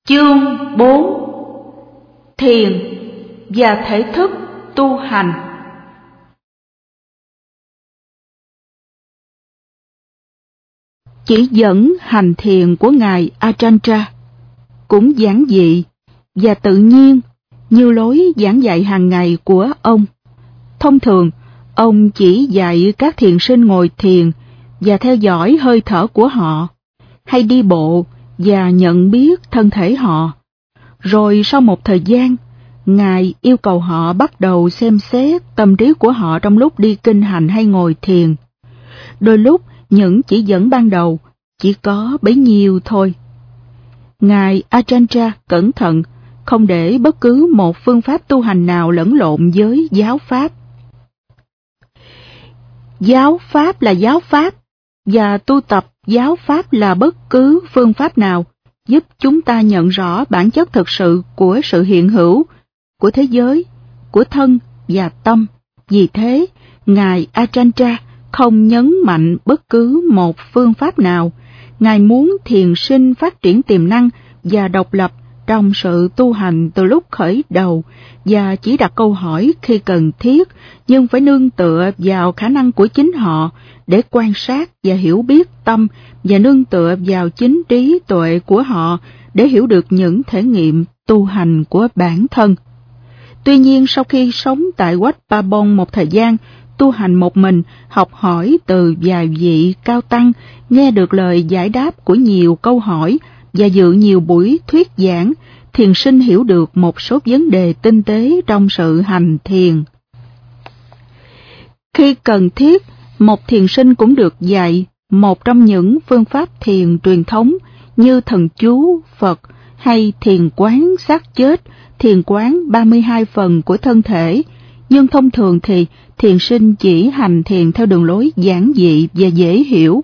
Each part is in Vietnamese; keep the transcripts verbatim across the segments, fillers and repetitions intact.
Chương bốn. Thiền và thể thức tu hành. Chỉ dẫn hành thiền của Ngài Ajahn cũng giản dị và tự nhiên như lối giảng dạy hàng ngày của ông. Thông thường, ông chỉ dạy các thiền sinh ngồi thiền và theo dõi hơi thở của họ, hay đi bộ và nhận biết thân thể họ. Rồi sau một thời gian, Ngài yêu cầu họ bắt đầu xem xét tâm trí của họ trong lúc đi kinh hành hay ngồi thiền. Đôi lúc những chỉ dẫn ban đầu chỉ có bấy nhiêu thôi. Ngài Ajahn cẩn thận không để bất cứ một phương pháp tu hành nào lẫn lộn với giáo pháp. Giáo pháp là giáo pháp, và tu tập giáo pháp là bất cứ phương pháp nào giúp chúng ta nhận rõ bản chất thực sự của sự hiện hữu, của thế giới, của thân và tâm. Vì thế, Ngài Ajahn không nhấn mạnh bất cứ một phương pháp nào. Ngài muốn thiền sinh phát triển tiềm năng và độc lập trong sự tu hành từ lúc khởi đầu, và chỉ đặt câu hỏi khi cần thiết, nhưng phải nương tựa vào khả năng của chính họ để quan sát và hiểu biết tâm, và nương tựa vào chính trí tuệ của họ để hiểu được những thể nghiệm tu hành của bản thân. Tuy nhiên, sau khi sống tại Wat Pa Bong một thời gian, tu hành một mình, học hỏi từ vài vị cao tăng, nghe được lời giải đáp của nhiều câu hỏi và dự nhiều buổi thuyết giảng, thiền sinh hiểu được một số vấn đề tinh tế trong sự hành thiền. Khi cần thiết, một thiền sinh cũng được dạy một trong những phương pháp thiền truyền thống như thần chú, Phật hay thiền quán xác chết, thiền quán ba mươi hai phần của thân thể. Nhưng thông thường thì thiền sinh chỉ hành thiền theo đường lối giản dị và dễ hiểu.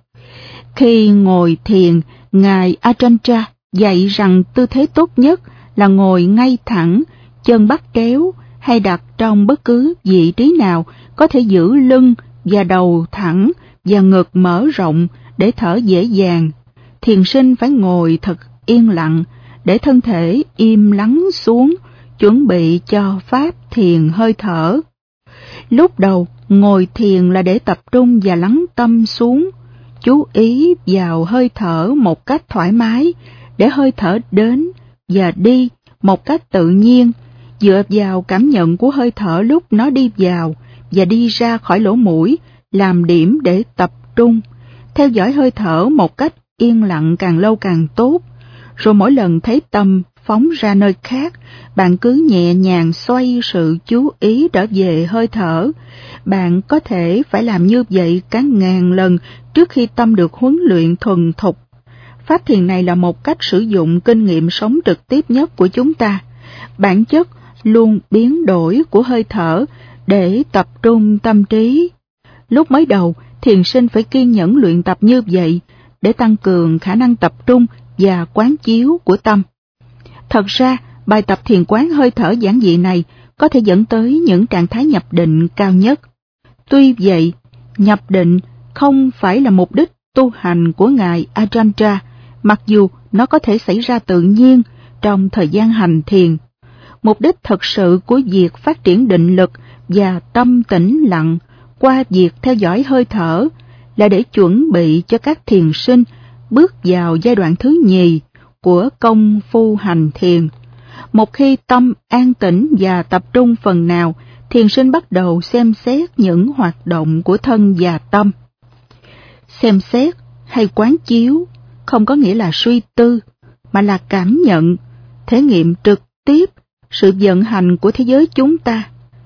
Khi ngồi thiền, Ngài Ajahn dạy rằng tư thế tốt nhất là ngồi ngay thẳng, chân bắt kéo hay đặt trong bất cứ vị trí nào, có thể giữ lưng và đầu thẳng và ngực mở rộng để thở dễ dàng. Thiền sinh phải ngồi thật yên lặng để thân thể im lắng xuống, chuẩn bị cho pháp thiền hơi thở. Lúc đầu, ngồi thiền là để tập trung và lắng tâm xuống, chú ý vào hơi thở một cách thoải mái, để hơi thở đến và đi một cách tự nhiên, dựa vào cảm nhận của hơi thở lúc nó đi vào và đi ra khỏi lỗ mũi, làm điểm để tập trung. Theo dõi hơi thở một cách yên lặng càng lâu càng tốt. Rồi mỗi lần thấy tâm phóng ra nơi khác, bạn cứ nhẹ nhàng xoay sự chú ý trở về hơi thở. Bạn có thể phải làm như vậy cả ngàn lần trước khi tâm được huấn luyện thuần thục. Pháp thiền này là một cách sử dụng kinh nghiệm sống trực tiếp nhất của chúng ta, bản chất luôn biến đổi của hơi thở để tập trung tâm trí. Lúc mới đầu, thiền sinh phải kiên nhẫn luyện tập như vậy để tăng cường khả năng tập trung và quán chiếu của tâm. Thật ra, bài tập thiền quán hơi thở giản dị này có thể dẫn tới những trạng thái nhập định cao nhất. Tuy vậy, nhập định không phải là mục đích tu hành của Ngài Ajahn, mặc dù nó có thể xảy ra tự nhiên trong thời gian hành thiền. Mục đích thật sự của việc phát triển định lực và tâm tĩnh lặng qua việc theo dõi hơi thở là để chuẩn bị cho các thiền sinh bước vào giai đoạn thứ nhì của công phu hành thiền. Một khi tâm an tĩnh và tập trung phần nào, thiền sinh bắt đầu xem xét những hoạt động của thân và tâm. Xem xét hay quán chiếu không có nghĩa là suy tư, mà là cảm nhận, thể nghiệm trực tiếp sự vận hành của thế giới chúng ta.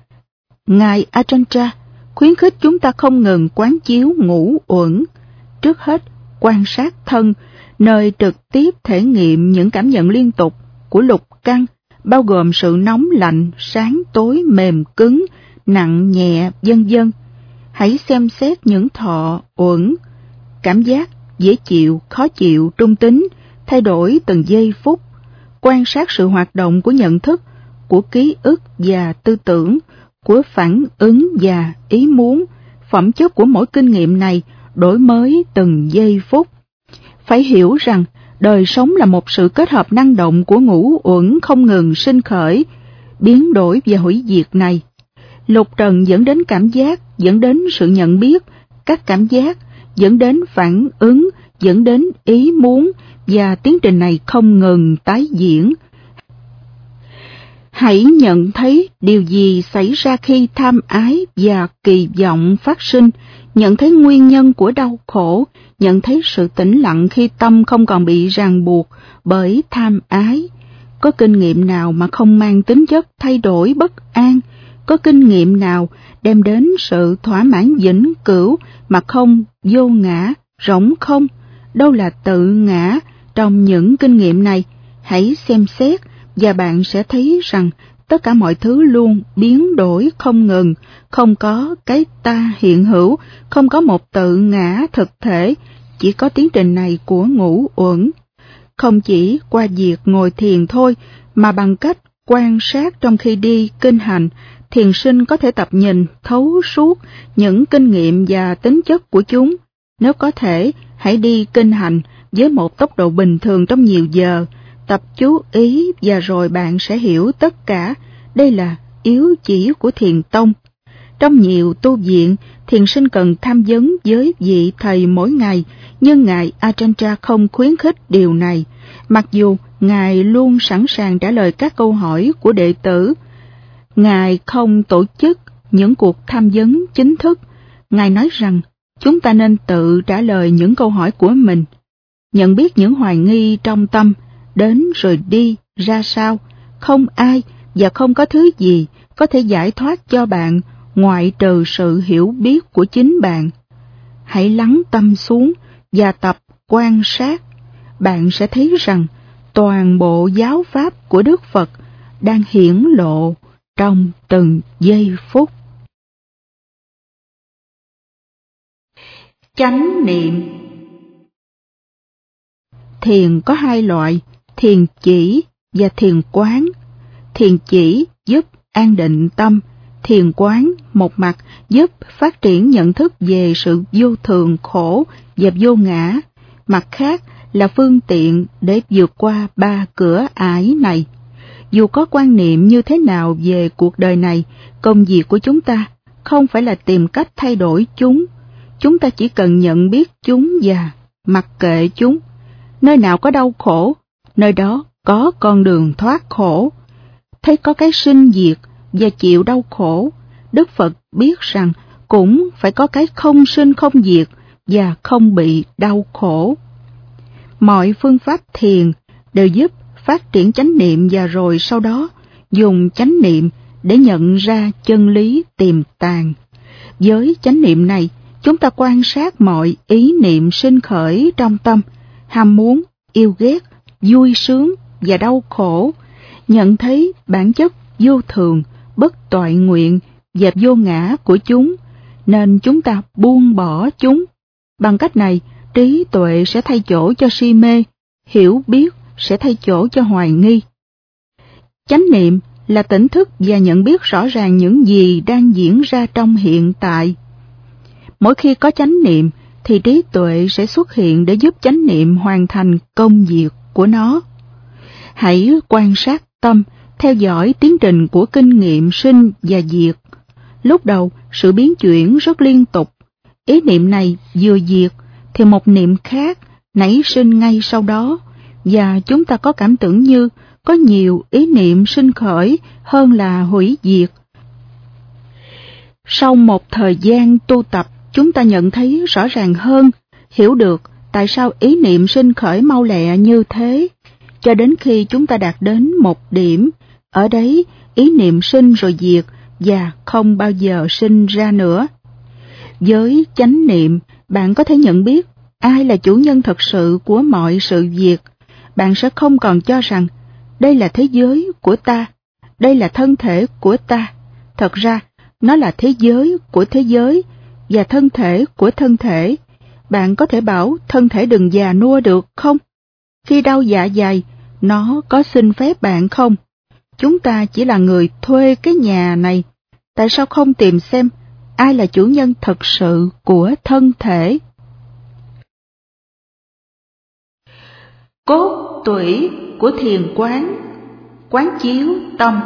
Ngài Ajahn khuyến khích chúng ta không ngừng quán chiếu ngũ uẩn. Trước hết, quan sát thân, nơi trực tiếp thể nghiệm những cảm nhận liên tục của lục căn, bao gồm sự nóng lạnh, sáng tối, mềm cứng, nặng nhẹ, vân vân. Hãy xem xét những thọ uẩn, cảm giác dễ chịu, khó chịu, trung tính, thay đổi từng giây phút. Quan sát sự hoạt động của nhận thức, của ký ức và tư tưởng, của phản ứng và ý muốn. Phẩm chất của mỗi kinh nghiệm này đổi mới từng giây phút. Phải hiểu rằng Đời sống là một sự kết hợp năng động của ngũ uẩn không ngừng sinh khởi, biến đổi và hủy diệt này. Lục trần dẫn đến cảm giác, dẫn đến sự nhận biết, các cảm giác dẫn đến phản ứng, dẫn đến ý muốn, và tiến trình này không ngừng tái diễn. Hãy nhận thấy điều gì xảy ra khi tham ái và kỳ vọng phát sinh, nhận thấy nguyên nhân của đau khổ, nhận thấy sự tĩnh lặng khi tâm không còn bị ràng buộc bởi tham ái. Có kinh nghiệm nào mà không mang tính chất thay đổi bất an? Có kinh nghiệm nào đem đến sự thỏa mãn vĩnh cửu mà không vô ngã, rỗng không? Đâu là tự ngã trong những kinh nghiệm này? Hãy xem xét và bạn sẽ thấy rằng tất cả mọi thứ luôn biến đổi không ngừng, không có cái ta hiện hữu, không có một tự ngã thực thể, chỉ có tiến trình này của ngũ uẩn. Không chỉ qua việc ngồi thiền thôi, mà bằng cách quan sát trong khi đi kinh hành, thiền sinh có thể tập nhìn thấu suốt những kinh nghiệm và tính chất của chúng. Nếu có thể, hãy đi kinh hành với một tốc độ bình thường trong nhiều giờ, tập chú ý và rồi bạn sẽ hiểu tất cả. Đây là yếu chỉ của thiền tông. Trong nhiều tu viện, thiền sinh cần tham vấn với vị thầy mỗi ngày, nhưng Ngài Ajahn không khuyến khích điều này, mặc dù Ngài luôn sẵn sàng trả lời các câu hỏi của đệ tử. Ngài không tổ chức những cuộc tham vấn chính thức. Ngài nói rằng chúng ta nên tự trả lời những câu hỏi của mình, nhận biết những hoài nghi trong tâm, đến rồi đi ra sao. Không ai và không có thứ gì có thể giải thoát cho bạn ngoại trừ sự hiểu biết của chính bạn. Hãy lắng tâm xuống và tập quan sát. Bạn sẽ thấy rằng toàn bộ giáo pháp của Đức Phật đang hiển lộ trong từng giây phút. Chánh niệm. Thiền có hai loại, thiền chỉ và thiền quán. Thiền chỉ giúp an định tâm, thiền quán một mặt giúp phát triển nhận thức về sự vô thường, khổ và vô ngã, mặt khác là phương tiện để vượt qua ba cửa ải này. Dù có quan niệm như thế nào về cuộc đời này, công việc của chúng ta không phải là tìm cách thay đổi chúng. Chúng ta chỉ cần nhận biết chúng và mặc kệ chúng. Nơi nào có đau khổ, nơi đó có con đường thoát khổ. Thấy có cái sinh diệt và chịu đau khổ, Đức Phật biết rằng cũng phải có cái không sinh không diệt và không bị đau khổ. Mọi phương pháp thiền đều giúp phát triển chánh niệm và rồi sau đó dùng chánh niệm để nhận ra chân lý tiềm tàng. Với chánh niệm này, chúng ta quan sát mọi ý niệm sinh khởi trong tâm, ham muốn, yêu ghét, vui sướng và đau khổ, nhận thấy bản chất vô thường, bất toại nguyện và vô ngã của chúng, nên chúng ta buông bỏ chúng. Bằng cách này, trí tuệ sẽ thay chỗ cho si mê, hiểu biết sẽ thay chỗ cho hoài nghi. Chánh niệm là tỉnh thức và nhận biết rõ ràng những gì đang diễn ra trong hiện tại. Mỗi khi có chánh niệm, thì trí tuệ sẽ xuất hiện để giúp chánh niệm hoàn thành công việc của nó. Hãy quan sát tâm, theo dõi tiến trình của kinh nghiệm sinh và diệt. Lúc đầu, sự biến chuyển rất liên tục. Ý niệm này vừa diệt, thì một niệm khác nảy sinh ngay sau đó, và chúng ta có cảm tưởng như có nhiều ý niệm sinh khởi hơn là hủy diệt. Sau một thời gian tu tập, chúng ta nhận thấy rõ ràng hơn, hiểu được tại sao ý niệm sinh khởi mau lẹ như thế, cho đến khi chúng ta đạt đến một điểm, ở đấy ý niệm sinh rồi diệt và không bao giờ sinh ra nữa. Với chánh niệm, bạn có thể nhận biết ai là chủ nhân thật sự của mọi sự việc. Bạn sẽ không còn cho rằng đây là thế giới của ta, đây là thân thể của ta. Thật ra, nó là thế giới của thế giới và thân thể của thân thể. Bạn có thể bảo thân thể đừng già nua được không? Khi đau dạ dày, nó có xin phép bạn không? Chúng ta chỉ là người thuê cái nhà này. Tại sao không tìm xem ai là chủ nhân thật sự của thân thể? Cốt tủy của thiền quán, quán chiếu tâm.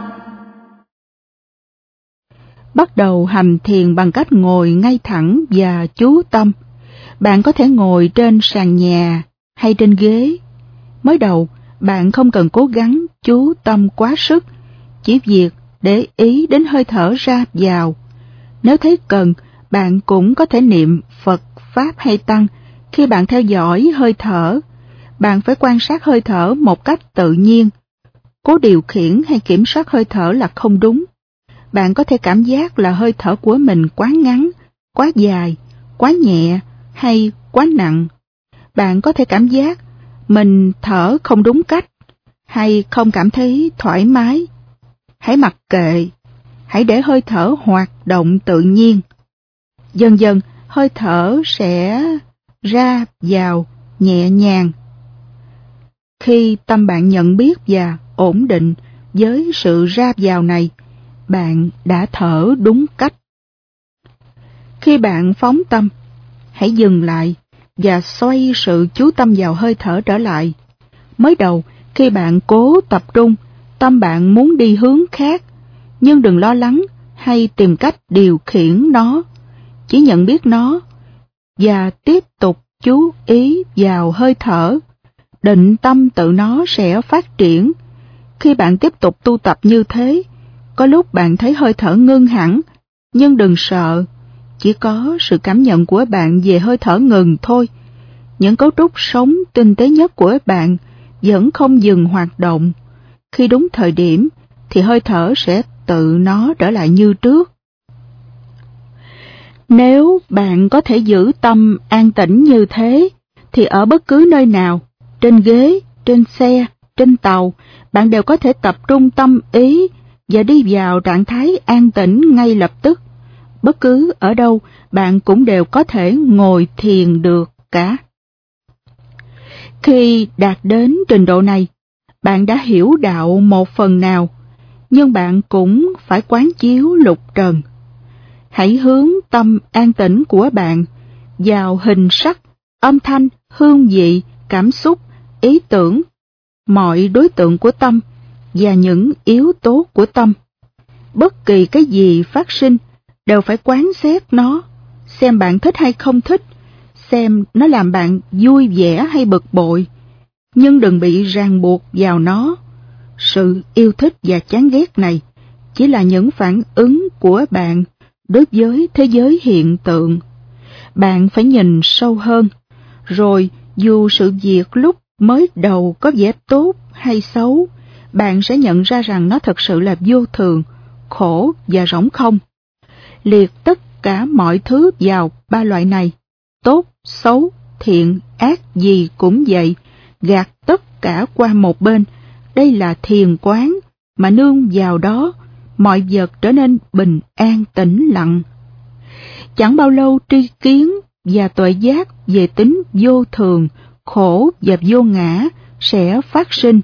Bắt đầu hành thiền bằng cách ngồi ngay thẳng và chú tâm. Bạn có thể ngồi trên sàn nhà hay trên ghế. Mới đầu, bạn không cần cố gắng chú tâm quá sức, chỉ việc để ý đến hơi thở ra vào. Nếu thấy cần, bạn cũng có thể niệm Phật, Pháp hay Tăng khi bạn theo dõi hơi thở. Bạn phải quan sát hơi thở một cách tự nhiên. Cố điều khiển hay kiểm soát hơi thở là không đúng. Bạn có thể cảm giác là hơi thở của mình quá ngắn, quá dài, quá nhẹ hay quá nặng. Bạn có thể cảm giác mình thở không đúng cách hay không cảm thấy thoải mái. Hãy mặc kệ, hãy để hơi thở hoạt động tự nhiên. Dần dần, hơi thở sẽ ra vào nhẹ nhàng. Khi tâm bạn nhận biết và ổn định với sự ra vào này, bạn đã thở đúng cách. Khi bạn phóng tâm, hãy dừng lại và xoay sự chú tâm vào hơi thở trở lại. Mới đầu, khi bạn cố tập trung, tâm bạn muốn đi hướng khác, nhưng đừng lo lắng hay tìm cách điều khiển nó. Chỉ nhận biết nó và tiếp tục chú ý vào hơi thở. Định tâm tự nó sẽ phát triển. Khi bạn tiếp tục tu tập như thế, có lúc bạn thấy hơi thở ngưng hẳn, nhưng đừng sợ. Chỉ có sự cảm nhận của bạn về hơi thở ngừng thôi. Những cấu trúc sống tinh tế nhất của bạn vẫn không dừng hoạt động. Khi đúng thời điểm, thì hơi thở sẽ tự nó trở lại như trước. Nếu bạn có thể giữ tâm an tĩnh như thế, thì ở bất cứ nơi nào, trên ghế, trên xe, trên tàu, bạn đều có thể tập trung tâm ý và đi vào trạng thái an tĩnh ngay lập tức. Bất cứ ở đâu, bạn cũng đều có thể ngồi thiền được cả. Khi đạt đến trình độ này, bạn đã hiểu đạo một phần nào, nhưng bạn cũng phải quán chiếu lục trần. Hãy hướng tâm an tĩnh của bạn vào hình sắc, âm thanh, hương vị, cảm xúc, ý tưởng, mọi đối tượng của tâm và những yếu tố của tâm. Bất kỳ cái gì phát sinh đều phải quán xét nó, xem bạn thích hay không thích, xem nó làm bạn vui vẻ hay bực bội, nhưng đừng bị ràng buộc vào nó. Sự yêu thích và chán ghét này chỉ là những phản ứng của bạn đối với thế giới hiện tượng. Bạn phải nhìn sâu hơn, rồi dù sự việc lúc mới đầu có vẻ tốt hay xấu, bạn sẽ nhận ra rằng nó thật sự là vô thường, khổ và rỗng không. Liệt tất cả mọi thứ vào ba loại này, tốt, xấu, thiện, ác gì cũng vậy, gạt tất cả qua một bên. Đây là thiền quán, mà nương vào đó, mọi vật trở nên bình an tĩnh lặng. Chẳng bao lâu tri kiến và tuệ giác về tính vô thường, khổ và vô ngã sẽ phát sinh.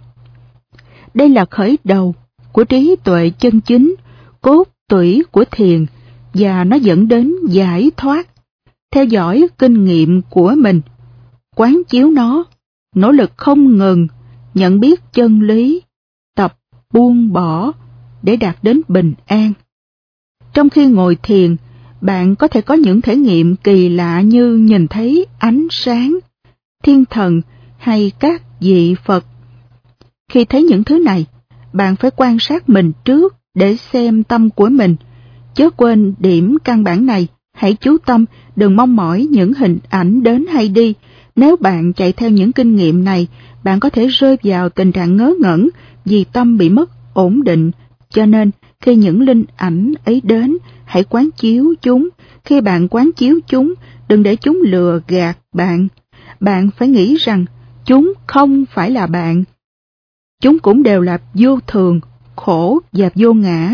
Đây là khởi đầu của trí tuệ chân chính, cốt tủy của thiền, và nó dẫn đến giải thoát. Theo dõi kinh nghiệm của mình, quán chiếu nó, nỗ lực không ngừng, nhận biết chân lý, tập buông bỏ để đạt đến bình an. Trong khi ngồi thiền, bạn có thể có những thể nghiệm kỳ lạ như nhìn thấy ánh sáng, thiên thần hay các vị Phật. Khi thấy những thứ này, bạn phải quan sát mình trước để xem tâm của mình. Chớ quên điểm căn bản này, hãy chú tâm, đừng mong mỏi những hình ảnh đến hay đi. Nếu bạn chạy theo những kinh nghiệm này, bạn có thể rơi vào tình trạng ngớ ngẩn vì tâm bị mất ổn định. Cho nên, khi những linh ảnh ấy đến, hãy quán chiếu chúng. Khi bạn quán chiếu chúng, đừng để chúng lừa gạt bạn. Bạn phải nghĩ rằng chúng không phải là bạn. Chúng cũng đều là vô thường, khổ và vô ngã.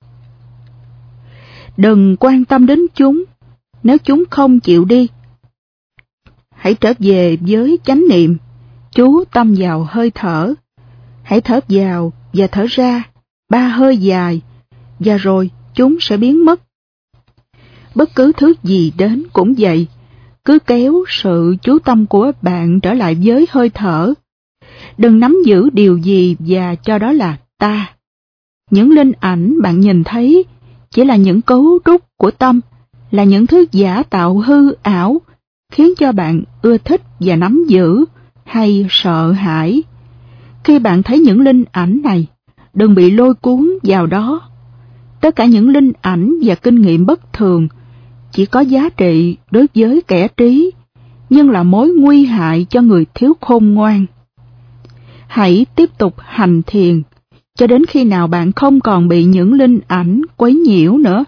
Đừng quan tâm đến chúng. Nếu chúng không chịu đi, hãy trở về với chánh niệm, chú tâm vào hơi thở. Hãy thở vào và thở ra, ba hơi dài, và rồi chúng sẽ biến mất. Bất cứ thứ gì đến cũng vậy, cứ kéo sự chú tâm của bạn trở lại với hơi thở. Đừng nắm giữ điều gì và cho đó là ta. Những linh ảnh bạn nhìn thấy chỉ là những cấu trúc của tâm, là những thứ giả tạo hư ảo, khiến cho bạn ưa thích và nắm giữ, hay sợ hãi. Khi bạn thấy những linh ảnh này, đừng bị lôi cuốn vào đó. Tất cả những linh ảnh và kinh nghiệm bất thường chỉ có giá trị đối với kẻ trí, nhưng là mối nguy hại cho người thiếu khôn ngoan. Hãy tiếp tục hành thiền, cho đến khi nào bạn không còn bị những linh ảnh quấy nhiễu nữa.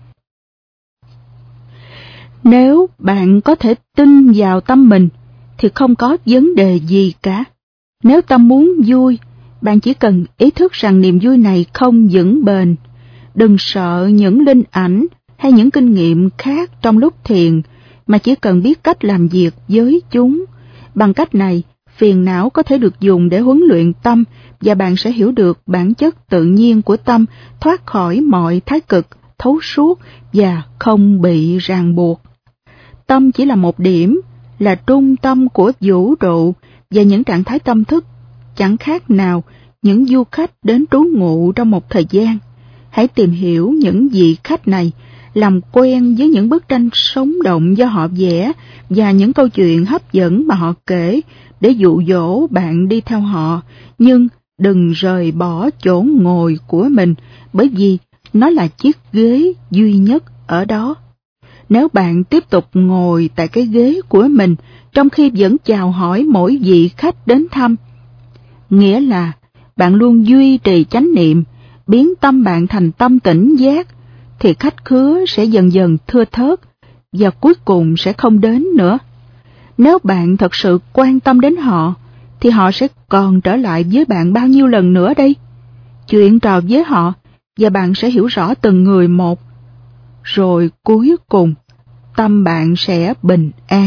Nếu bạn có thể tin vào tâm mình, thì không có vấn đề gì cả. Nếu tâm muốn vui, bạn chỉ cần ý thức rằng niềm vui này không vững bền. Đừng sợ những linh ảnh hay những kinh nghiệm khác trong lúc thiền, mà chỉ cần biết cách làm việc với chúng. Bằng cách này, phiền não có thể được dùng để huấn luyện tâm, và bạn sẽ hiểu được bản chất tự nhiên của tâm, thoát khỏi mọi thái cực, thấu suốt và không bị ràng buộc. Tâm chỉ là một điểm, là trung tâm của vũ trụ, và những trạng thái tâm thức chẳng khác nào những du khách đến trú ngụ trong một thời gian. Hãy tìm hiểu những vị khách này, làm quen với những bức tranh sống động do họ vẽ và những câu chuyện hấp dẫn mà họ kể để dụ dỗ bạn đi theo họ, nhưng đừng rời bỏ chỗ ngồi của mình, bởi vì nó là chiếc ghế duy nhất ở đó. Nếu bạn tiếp tục ngồi tại cái ghế của mình trong khi vẫn chào hỏi mỗi vị khách đến thăm, nghĩa là bạn luôn duy trì chánh niệm, biến tâm bạn thành tâm tỉnh giác, thì khách khứa sẽ dần dần thưa thớt và cuối cùng sẽ không đến nữa. Nếu bạn thật sự quan tâm đến họ, thì họ sẽ còn trở lại với bạn bao nhiêu lần nữa đây? Chuyện trò với họ, và bạn sẽ hiểu rõ từng người một. Rồi cuối cùng, tâm bạn sẽ bình an.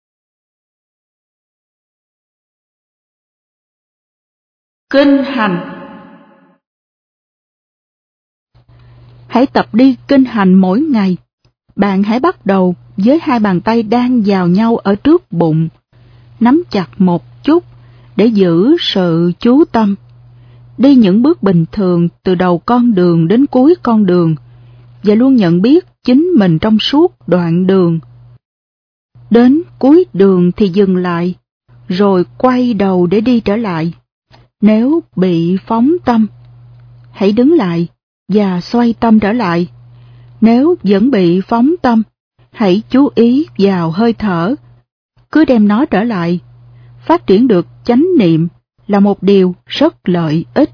Kinh hành. Hãy tập đi kinh hành mỗi ngày. Bạn hãy bắt đầu với hai bàn tay đang vào nhau ở trước bụng. Nắm chặt một chút để giữ sự chú tâm. Đi những bước bình thường từ đầu con đường đến cuối con đường, và luôn nhận biết chính mình trong suốt đoạn đường. Đến cuối đường thì dừng lại, rồi quay đầu để đi trở lại. Nếu bị phóng tâm, hãy đứng lại và xoay tâm trở lại. Nếu vẫn bị phóng tâm, hãy chú ý vào hơi thở, cứ đem nó trở lại. Phát triển được chánh niệm là một điều rất lợi ích.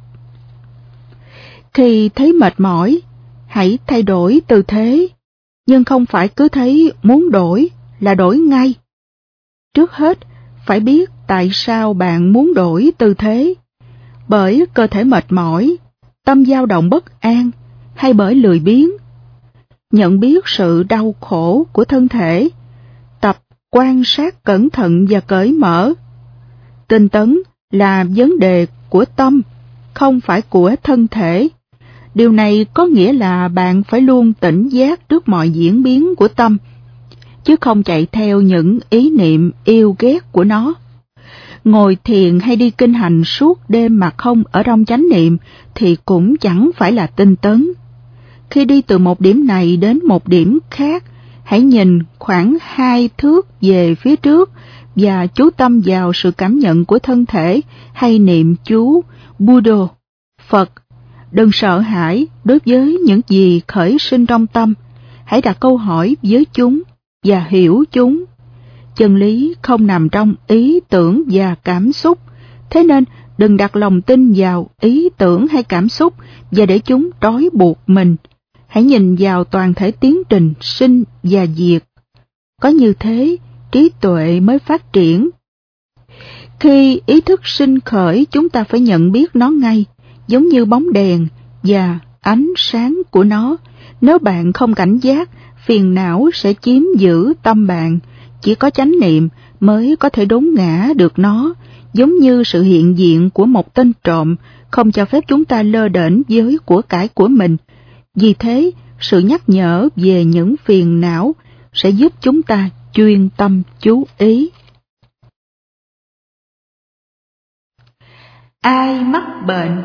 Khi thấy mệt mỏi, hãy thay đổi tư thế, nhưng không phải cứ thấy muốn đổi là đổi ngay. Trước hết, phải biết tại sao bạn muốn đổi tư thế. Bởi cơ thể mệt mỏi, tâm dao động bất an, hay bởi lười biếng. Nhận biết sự đau khổ của thân thể, tập quan sát cẩn thận và cởi mở. Tinh tấn là vấn đề của tâm, không phải của thân thể. Điều này có nghĩa là bạn phải luôn tỉnh giác trước mọi diễn biến của tâm, chứ không chạy theo những ý niệm yêu ghét của nó. Ngồi thiền hay đi kinh hành suốt đêm mà không ở trong chánh niệm thì cũng chẳng phải là tinh tấn. Khi đi từ một điểm này đến một điểm khác, hãy nhìn khoảng hai thước về phía trước và chú tâm vào sự cảm nhận của thân thể hay niệm chú Buddha, Phật. Đừng sợ hãi đối với những gì khởi sinh trong tâm. Hãy đặt câu hỏi với chúng và hiểu chúng. Chân lý không nằm trong ý tưởng và cảm xúc, thế nên đừng đặt lòng tin vào ý tưởng hay cảm xúc và để chúng trói buộc mình. Hãy nhìn vào toàn thể tiến trình sinh và diệt. Có như thế, trí tuệ mới phát triển. Khi ý thức sinh khởi, chúng ta phải nhận biết nó ngay, giống như bóng đèn và ánh sáng của nó. Nếu bạn không cảnh giác, phiền não sẽ chiếm giữ tâm bạn. Chỉ có chánh niệm mới có thể đốn ngã được nó, giống như sự hiện diện của một tên trộm không cho phép chúng ta lơ đễnh với của cải của mình. Vì thế, sự nhắc nhở về những phiền não sẽ giúp chúng ta chuyên tâm chú ý. ai mắc bệnh.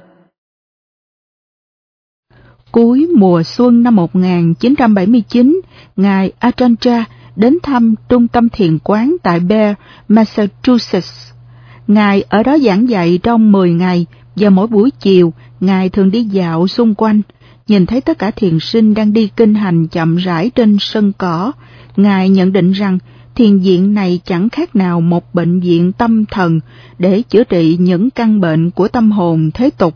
Cuối mùa xuân năm một nghìn chín trăm bảy mươi chín, Ngài Ajahn đến thăm trung tâm thiền quán tại Bear, Massachusetts. Ngài ở đó giảng dạy trong mười ngày, và mỗi buổi chiều, Ngài thường đi dạo xung quanh, nhìn thấy tất cả thiền sinh đang đi kinh hành chậm rãi trên sân cỏ. Ngài nhận định rằng thiền viện này chẳng khác nào một bệnh viện tâm thần để chữa trị những căn bệnh của tâm hồn thế tục.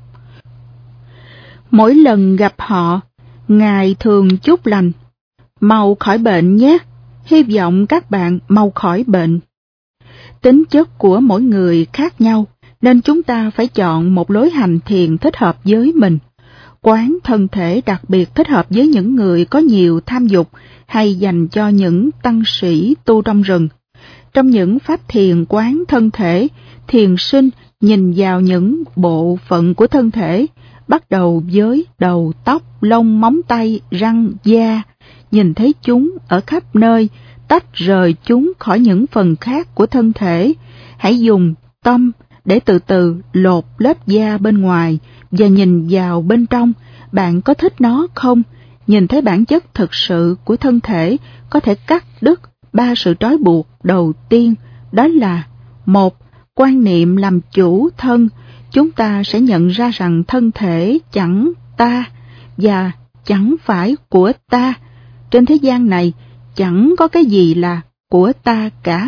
Mỗi lần gặp họ, Ngài thường chúc lành: mau khỏi bệnh nhé, hy vọng các bạn mau khỏi bệnh. Tính chất của mỗi người khác nhau, nên chúng ta phải chọn một lối hành thiền thích hợp với mình. Quán thân thể đặc biệt thích hợp với những người có nhiều tham dục hay dành cho những tăng sĩ tu trong rừng. Trong những pháp thiền quán thân thể, thiền sinh nhìn vào những bộ phận của thân thể, bắt đầu với đầu, tóc, lông, móng tay, răng, da, nhìn thấy chúng ở khắp nơi, tách rời chúng khỏi những phần khác của thân thể. Hãy dùng tâm để từ từ lột lớp da bên ngoài và nhìn vào bên trong. Bạn có thích nó không? Nhìn thấy bản chất thực sự của thân thể có thể cắt đứt ba sự trói buộc đầu tiên, đó là: một, quan niệm làm chủ thân. Chúng ta sẽ nhận ra rằng thân thể chẳng ta và chẳng phải của ta. Trên thế gian này chẳng có cái gì là của ta cả.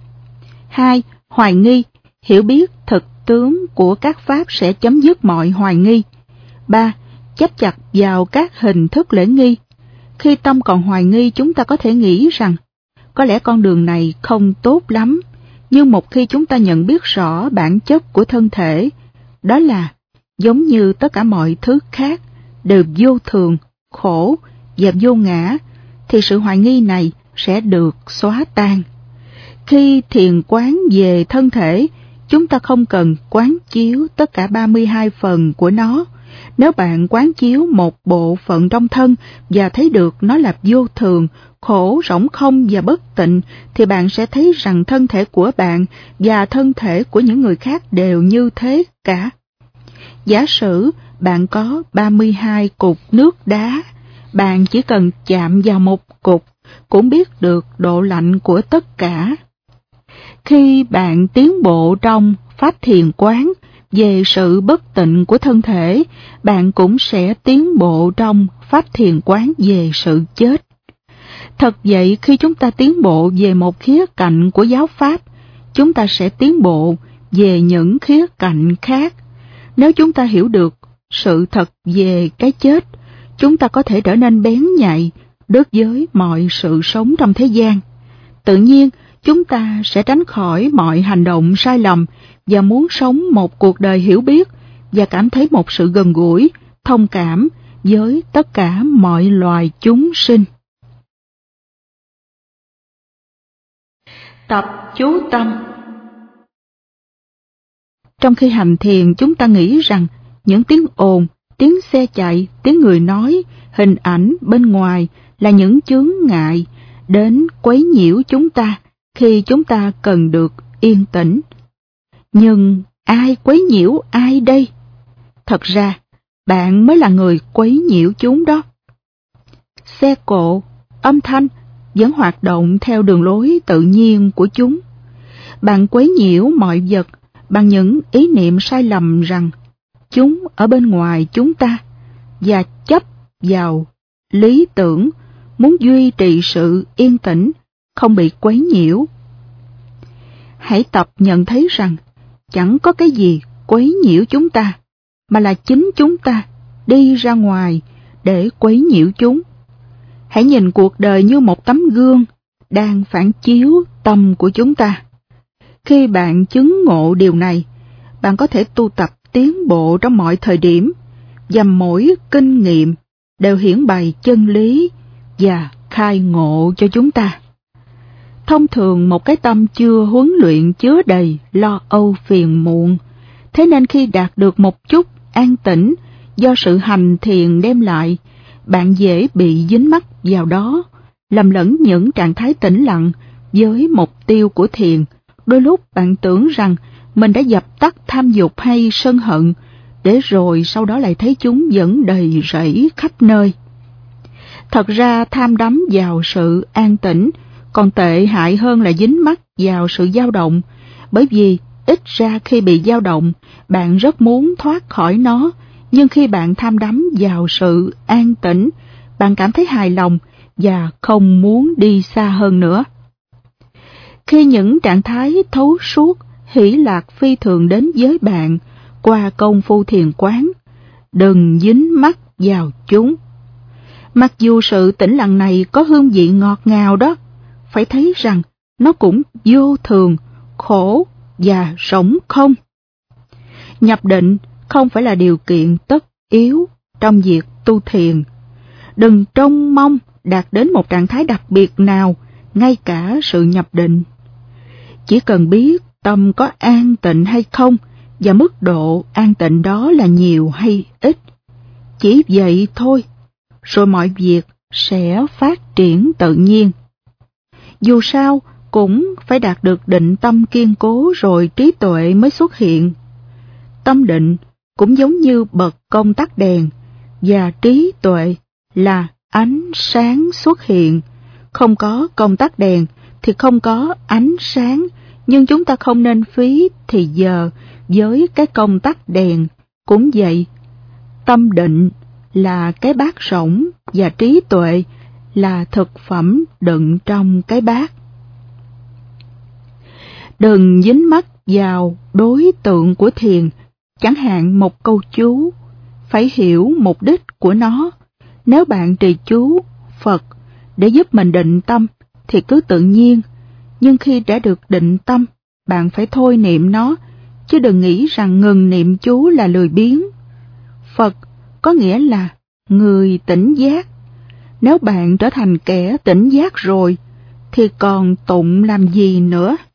Hai, hoài nghi. Hiểu biết thực tướng của các pháp sẽ chấm dứt mọi hoài nghi. Ba, chấp chặt vào các hình thức lễ nghi. Khi tâm còn hoài nghi, chúng ta có thể nghĩ rằng có lẽ con đường này không tốt lắm. Nhưng một khi chúng ta nhận biết rõ bản chất của thân thể, đó là giống như tất cả mọi thứ khác, đều vô thường, khổ và vô ngã, thì sự hoài nghi này sẽ được xóa tan. Khi thiền quán về thân thể, chúng ta không cần quán chiếu tất cả ba mươi hai phần của nó. Nếu bạn quán chiếu một bộ phận trong thân và thấy được nó là vô thường, khổ, rỗng không và bất tịnh, thì bạn sẽ thấy rằng thân thể của bạn và thân thể của những người khác đều như thế cả. Giả sử bạn có ba mươi hai cục nước đá, bạn chỉ cần chạm vào một cục cũng biết được độ lạnh của tất cả. Khi bạn tiến bộ trong pháp thiền quán về sự bất tịnh của thân thể, bạn cũng sẽ tiến bộ trong pháp thiền quán về sự chết. Thật vậy, khi chúng ta tiến bộ về một khía cạnh của giáo pháp, chúng ta sẽ tiến bộ về những khía cạnh khác. Nếu chúng ta hiểu được sự thật về cái chết, chúng ta có thể trở nên bén nhạy đối với mọi sự sống trong thế gian. Tự nhiên, chúng ta sẽ tránh khỏi mọi hành động sai lầm và muốn sống một cuộc đời hiểu biết và cảm thấy một sự gần gũi, thông cảm với tất cả mọi loài chúng sinh. Tập chú tâm. Trong khi hành thiền, chúng ta nghĩ rằng những tiếng ồn, tiếng xe chạy, tiếng người nói, hình ảnh bên ngoài là những chướng ngại đến quấy nhiễu chúng ta khi chúng ta cần được yên tĩnh. Nhưng ai quấy nhiễu ai đây? Thật ra, bạn mới là người quấy nhiễu chúng đó. Xe cộ, âm thanh vẫn hoạt động theo đường lối tự nhiên của chúng. Bạn quấy nhiễu mọi vật bằng những ý niệm sai lầm rằng chúng ở bên ngoài chúng ta và chấp vào lý tưởng muốn duy trì sự yên tĩnh, không bị quấy nhiễu. Hãy tập nhận thấy rằng chẳng có cái gì quấy nhiễu chúng ta, mà là chính chúng ta đi ra ngoài để quấy nhiễu chúng. Hãy nhìn cuộc đời như một tấm gương đang phản chiếu tâm của chúng ta. Khi bạn chứng ngộ điều này, bạn có thể tu tập tiến bộ trong mọi thời điểm, và mỗi kinh nghiệm đều hiển bày chân lý và khai ngộ cho chúng ta. Thông thường một cái tâm chưa huấn luyện chứa đầy lo âu phiền muộn, thế nên khi đạt được một chút an tĩnh do sự hành thiền đem lại, bạn dễ bị dính mắc vào đó, lầm lẫn những trạng thái tĩnh lặng với mục tiêu của thiền. Đôi lúc bạn tưởng rằng mình đã dập tắt tham dục hay sân hận, để rồi sau đó lại thấy chúng vẫn đầy rẫy khắp nơi. Thật ra tham đắm vào sự an tĩnh còn tệ hại hơn là dính mắc vào sự dao động, bởi vì ít ra khi bị dao động, bạn rất muốn thoát khỏi nó, nhưng khi bạn tham đắm vào sự an tĩnh, bạn cảm thấy hài lòng và không muốn đi xa hơn nữa. Khi những trạng thái thấu suốt, hỷ lạc phi thường đến với bạn qua công phu thiền quán, đừng dính mắc vào chúng. Mặc dù sự tĩnh lặng này có hương vị ngọt ngào đó, phải thấy rằng nó cũng vô thường, khổ và rỗng không. Nhập định không phải là điều kiện tất yếu trong việc tu thiền. Đừng trông mong đạt đến một trạng thái đặc biệt nào ngay cả sự nhập định. Chỉ cần biết tâm có an tịnh hay không và mức độ an tịnh đó là nhiều hay ít. Chỉ vậy thôi, rồi mọi việc sẽ phát triển tự nhiên. Dù sao cũng phải đạt được định tâm kiên cố rồi trí tuệ mới xuất hiện. Tâm định cũng giống như bật công tắc đèn, và trí tuệ là ánh sáng xuất hiện. Không có công tắc đèn thì không có ánh sáng, nhưng chúng ta không nên phí thì giờ với cái công tắc đèn. Cũng vậy, tâm định là cái bát rỗng và trí tuệ là thực phẩm đựng trong cái bát. Đừng dính mắc vào đối tượng của thiền, chẳng hạn một câu chú, phải hiểu mục đích của nó. Nếu bạn trì chú Phật để giúp mình định tâm thì cứ tự nhiên, nhưng khi đã được định tâm, bạn phải thôi niệm nó, chứ đừng nghĩ rằng ngừng niệm chú là lười biếng. Phật có nghĩa là người tỉnh giác. Nếu bạn trở thành kẻ tỉnh giác rồi, thì còn tụng làm gì nữa?